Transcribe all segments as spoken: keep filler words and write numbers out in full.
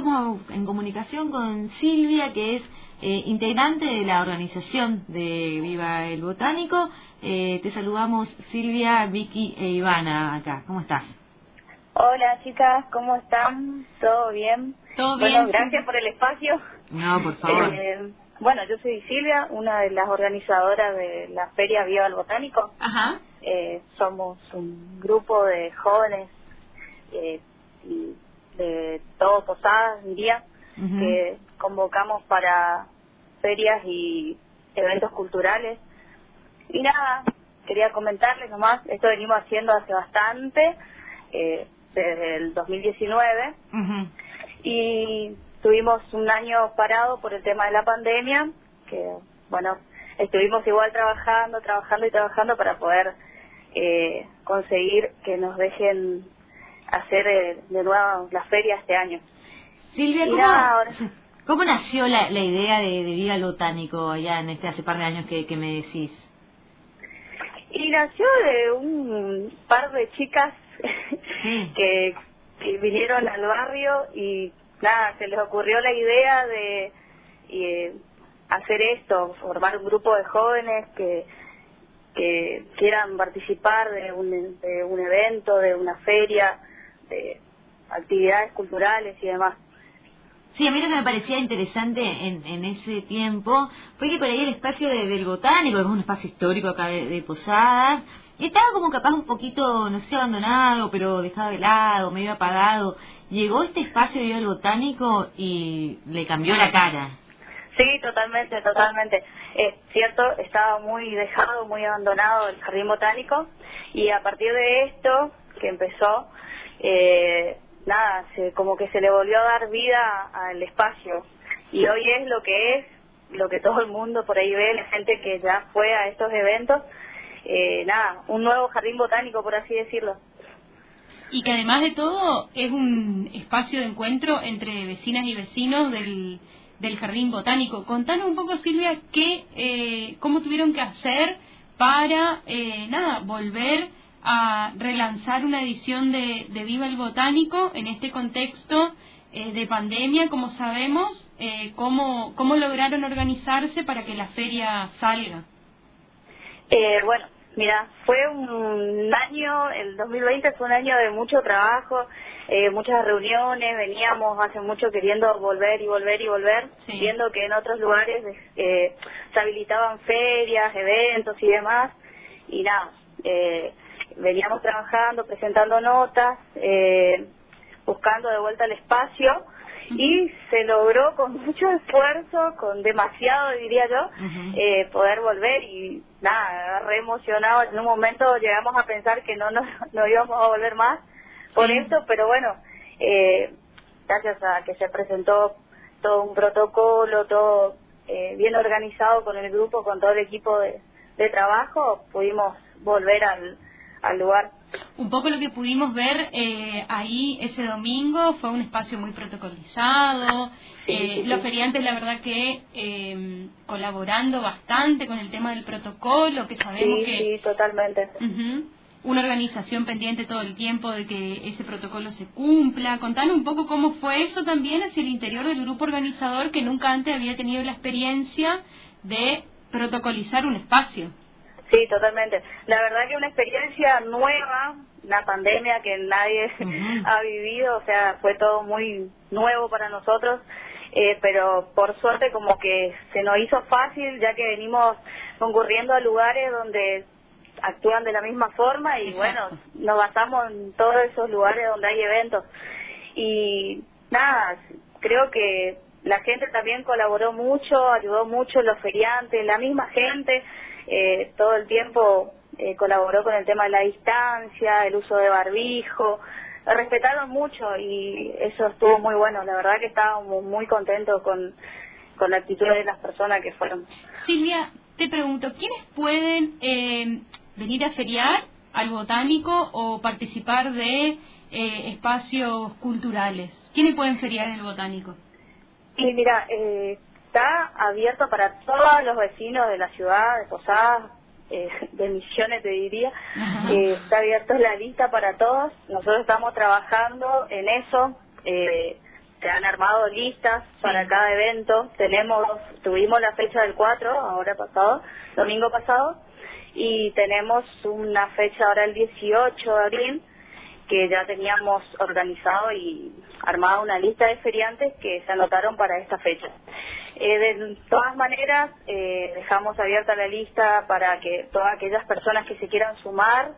estamos en comunicación con Silvia, que es eh, integrante de la organización de Viva el Botánico. Eh, te saludamos, Silvia, Vicky e Ivana acá. ¿Cómo estás? Hola chicas, ¿cómo están? ¿Todo bien? ¿Todo bien? Bueno, gracias por el espacio. No, por favor. Eh, bueno, yo soy Silvia, una de las organizadoras de la Feria Viva el Botánico. Ajá. Eh, somos un grupo de jóvenes eh, y de todo Posadas, diría, uh-huh. que convocamos para ferias y eventos culturales. Y nada, quería comentarles nomás, esto venimos haciendo hace bastante, eh, desde el dos mil diecinueve, uh-huh. y tuvimos un año parado por el tema de la pandemia, que bueno, estuvimos igual trabajando, trabajando y trabajando para poder eh, conseguir que nos dejen hacer eh, de nuevo la feria este año. Silvia, ¿cómo, nada, ahora... ¿cómo nació la, la idea de, de Viva el Botánico allá en este hace par de años que, que me decís? Y nació de un par de chicas sí. que, que vinieron al barrio y nada, se les ocurrió la idea de eh, hacer esto, formar un grupo de jóvenes que que quieran participar de un, de un evento, de una feria, de actividades culturales y demás. Sí, a mí lo que me parecía interesante en, en ese tiempo fue que por ahí el espacio de, del Botánico, que es un espacio histórico acá de, de Posadas, estaba como capaz un poquito, no sé, abandonado, pero dejado de lado, medio apagado. Llegó este espacio de Viva el Botánico y le cambió la cara. Sí, totalmente, totalmente. Es cierto, estaba muy dejado, muy abandonado el jardín botánico, y a partir de esto que empezó, eh, nada, se, como que se le volvió a dar vida al espacio, y hoy es lo que es, lo que todo el mundo por ahí ve, la gente que ya fue a estos eventos, eh, nada, un nuevo jardín botánico, por así decirlo. Y que además de todo es un espacio de encuentro entre vecinas y vecinos del del Jardín Botánico. Contanos un poco, Silvia, qué, eh, cómo tuvieron que hacer para, eh, nada, volver a relanzar una edición de, de Viva el Botánico en este contexto eh, de pandemia, como sabemos, eh, cómo, cómo lograron organizarse para que la feria salga. Eh, bueno, mira, fue un año, el dos mil veinte fue un año de mucho trabajo, Eh, muchas reuniones, veníamos hace mucho queriendo volver y volver y volver, sí. viendo que en otros lugares eh, se habilitaban ferias, eventos y demás, y nada, eh, veníamos trabajando, presentando notas, eh, buscando de vuelta el espacio, uh-huh. y se logró con mucho esfuerzo, con demasiado diría yo, uh-huh. eh, poder volver, y nada, re emocionado. En un momento llegamos a pensar que no nos no íbamos a volver más por sí. esto, pero bueno, eh, gracias a que se presentó todo un protocolo, todo eh, bien organizado con el grupo, con todo el equipo de, de trabajo, pudimos volver al, al lugar. Un poco lo que pudimos ver eh, ahí ese domingo fue un espacio muy protocolizado, sí, eh, sí, los sí. feriantes la verdad que eh, colaborando bastante con el tema del protocolo, que sabemos sí, que... Sí, totalmente. Uh-huh. Una organización pendiente todo el tiempo de que ese protocolo se cumpla. Contanos un poco cómo fue eso también hacia el interior del grupo organizador, que nunca antes había tenido la experiencia de protocolizar un espacio. Sí, totalmente. La verdad que una experiencia nueva, una pandemia que nadie uh-huh. ha vivido, o sea, fue todo muy nuevo para nosotros, eh, pero por suerte como que se nos hizo fácil, ya que venimos concurriendo a lugares donde actúan de la misma forma, y bueno, nos basamos en todos esos lugares donde hay eventos. Y nada, creo que la gente también colaboró mucho, ayudó mucho, los feriantes, la misma gente, eh, todo el tiempo eh, colaboró con el tema de la distancia, el uso de barbijo, respetaron mucho, y eso estuvo muy bueno. La verdad que estábamos muy contentos con, con la actitud de las personas que fueron. Silvia, te pregunto, ¿quiénes pueden eh, venir a feriar al Botánico o participar de eh, espacios culturales? ¿Quiénes pueden feriar en el Botánico? Y mira, eh, está abierto para todos los vecinos de la ciudad, de Posadas, eh, de Misiones te diría, eh, está abierto la lista para todos. Nosotros estamos trabajando en eso, eh, se han armado listas sí. para cada evento. Tenemos, tuvimos la fecha del cuatro, ahora pasado, domingo pasado, y tenemos una fecha ahora el dieciocho de abril, que ya teníamos organizado y armado una lista de feriantes que se anotaron para esta fecha. Eh, de todas maneras, eh, dejamos abierta la lista para que todas aquellas personas que se quieran sumar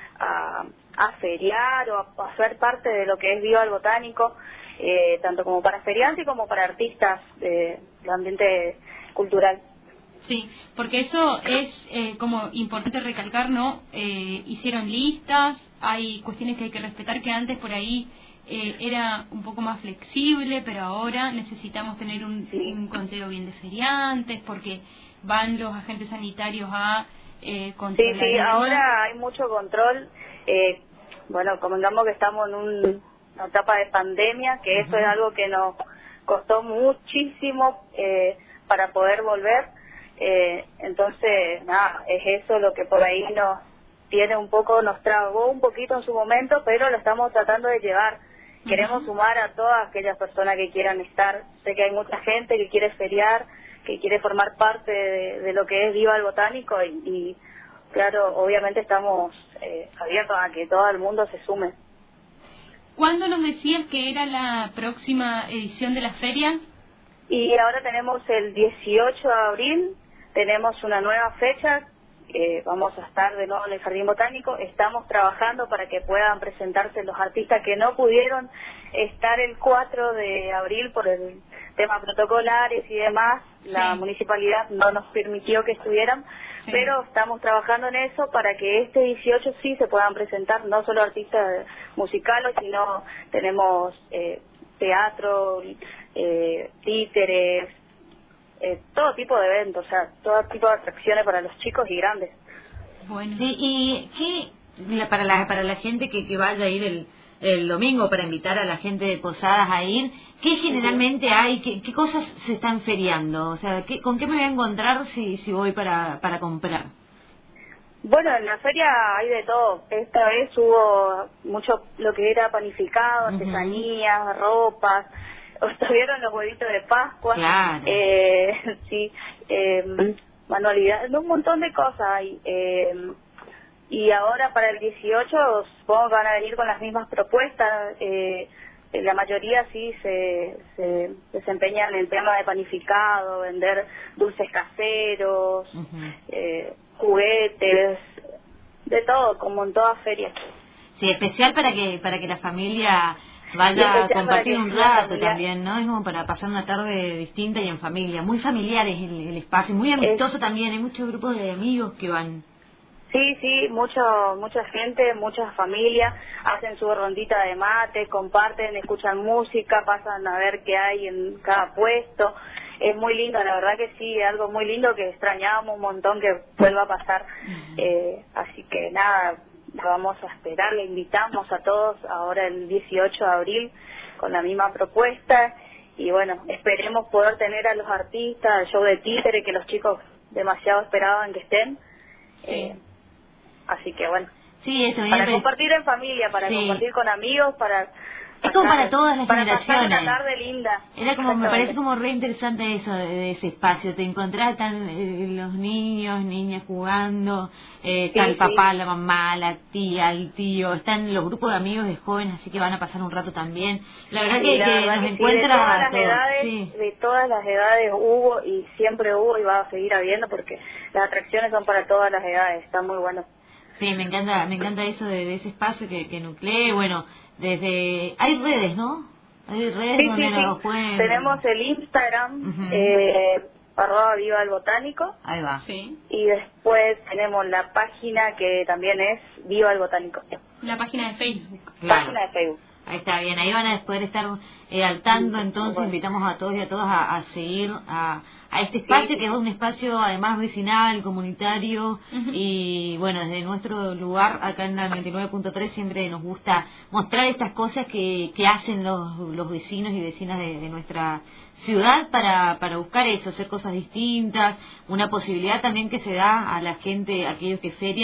a, a feriar o a, a ser parte de lo que es Viva el Botánico, eh, tanto como para feriantes como para artistas de, del ambiente cultural. Sí, porque eso es eh, como importante recalcar, ¿no? Eh, hicieron listas, hay cuestiones que hay que respetar que antes por ahí eh, era un poco más flexible, pero ahora necesitamos tener un, sí. un conteo bien de feriantes porque van los agentes sanitarios a eh, controlar. Sí, sí, ahora hay mucho control. Eh, bueno, convengamos que estamos en un, una etapa de pandemia, que eso uh-huh. es algo que nos costó muchísimo eh, para poder volver. Eh, entonces, nada, es eso lo que por ahí nos tiene un poco, nos trabó un poquito en su momento, pero lo estamos tratando de llevar. Uh-huh. Queremos sumar a todas aquellas personas que quieran estar. Sé que hay mucha gente que quiere feriar, que quiere formar parte de, de lo que es Viva el Botánico y, y claro, obviamente estamos eh, abiertos a que todo el mundo se sume. ¿Cuándo nos decías que era la próxima edición de la feria? Y ahora tenemos el dieciocho de abril, tenemos una nueva fecha, eh, vamos a estar de nuevo en el Jardín Botánico, estamos trabajando para que puedan presentarse los artistas que no pudieron estar el cuatro de abril por el tema protocolares y demás, sí. La municipalidad no nos permitió que estuvieran, sí. Pero estamos trabajando en eso para que este dieciocho sí se puedan presentar, no solo artistas musicales, sino tenemos eh, teatro, eh, títeres, eh, todo tipo de eventos, o sea, todo tipo de atracciones para los chicos y grandes. Bueno, sí, y qué para la para la gente que, que vaya a ir el, el domingo, para invitar a la gente de Posadas a ir, ¿qué generalmente hay? ¿Qué, qué cosas se están feriando? O sea, ¿qué, ¿con qué me voy a encontrar si, si voy para, para comprar? Bueno, en la feria hay de todo. Esta vez hubo mucho lo que era panificado, uh-huh. artesanías, ropas. Estuvieron los huevitos de Pascua, claro. eh, sí, eh, manualidades, un montón de cosas hay. Eh, y ahora para el dieciocho supongo que van a venir con las mismas propuestas. Eh, la mayoría sí se, se desempeñan en el tema de panificado, vender dulces caseros, uh-huh. eh, juguetes, de todo, como en todas ferias. Sí, especial para que para que la familia vaya a compartir un rato también, ¿no? Es como para pasar una tarde distinta y en familia. Muy familiar es el, el espacio, muy amistoso es... también. Hay muchos grupos de amigos que van. Sí, sí, mucho, mucha gente, muchas familias hacen su rondita de mate, comparten, escuchan música, pasan a ver qué hay en cada puesto. Es muy lindo, la verdad que sí, algo muy lindo que extrañábamos un montón que vuelva a pasar. Uh-huh. Eh, así que nada, vamos a esperar, le invitamos a todos ahora el dieciocho de abril con la misma propuesta y bueno, esperemos poder tener a los artistas, el show de títere que los chicos demasiado esperaban que estén. Sí. Eh, así que bueno, sí, eso, para compartir en familia, para sí. compartir con amigos, para... Es como para todas las para generaciones. Pasar una tarde linda. Era como, me parece como re interesante eso de, de ese espacio. Te encontrás tan eh, los niños, niñas jugando, eh, sí, está el papá, sí. la mamá, la tía, el tío, están los grupos de amigos de jóvenes, así que van a pasar un rato también. La verdad sí, que, la que verdad nos que encuentra sí, de todas las todos. edades, Sí. de todas las edades hubo y siempre hubo y va a seguir habiendo porque las atracciones son para todas las edades, está muy bueno. Sí, me encanta, me encanta eso de, de ese espacio que, que nuclee, bueno, desde hay redes, ¿no? Hay redes sí, donde sí, nos sí. pueden... Tenemos el Instagram, uh-huh. eh, arroba Viva el Botánico. Ahí va. Sí. Y después tenemos la página que también es Viva el Botánico. La página de Facebook. Claro. Página de Facebook. Ahí está bien, ahí van a poder estar eh, al tanto, entonces bueno. invitamos a todos y a todas a, a seguir a, a este espacio, sí, sí. que es un espacio además vecinal, comunitario, uh-huh. y bueno, desde nuestro lugar acá en la noventa y nueve punto tres siempre nos gusta mostrar estas cosas que, que hacen los, los vecinos y vecinas de, de nuestra ciudad para, para buscar eso, hacer cosas distintas, una posibilidad también que se da a la gente, a aquellos que ferian,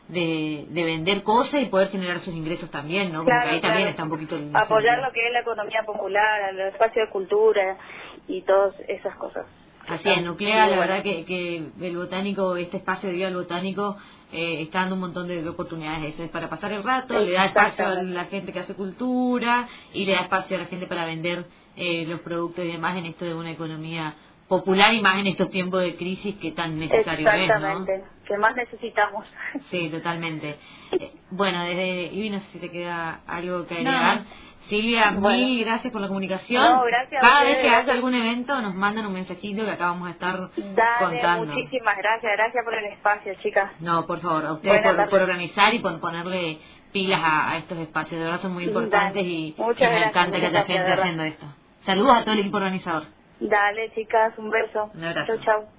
de, de vender cosas y poder generar sus ingresos también, ¿no? Como Claro, que ahí claro. también está un poquito el Apoyar sentido. lo que es la economía popular, el espacio de cultura y todas esas cosas. Así es, Nuclea, la Muy verdad bueno. que, que el botánico, este espacio de vida del botánico, eh, está dando un montón de oportunidades. Eso es para pasar el rato, le da espacio a Exactamente. la gente que hace cultura y le da espacio a la gente para vender eh, los productos y demás en esto de una economía popular y más en estos tiempos de crisis que tan necesario es, ¿no? Exactamente, que más necesitamos. Sí, totalmente. Eh, bueno, desde Ivy, no sé si te queda algo que No. agregar. Silvia, Bueno. mil gracias por la comunicación. No, gracias a Cada ustedes, vez que gracias. haya algún evento nos mandan un mensajito que acá vamos a estar Dale, contando. muchísimas gracias, gracias por el espacio, chicas. No, por favor, a ustedes Buenas por, tardes. por organizar y por ponerle pilas a, a estos espacios. De verdad son muy importantes Dale. y, y Muchas me gracias, encanta que muchas haya gracias, gente de verdad. haciendo esto. Saludos a todo el equipo organizador. Dale, chicas, un beso. Un abrazo. Chau, chau.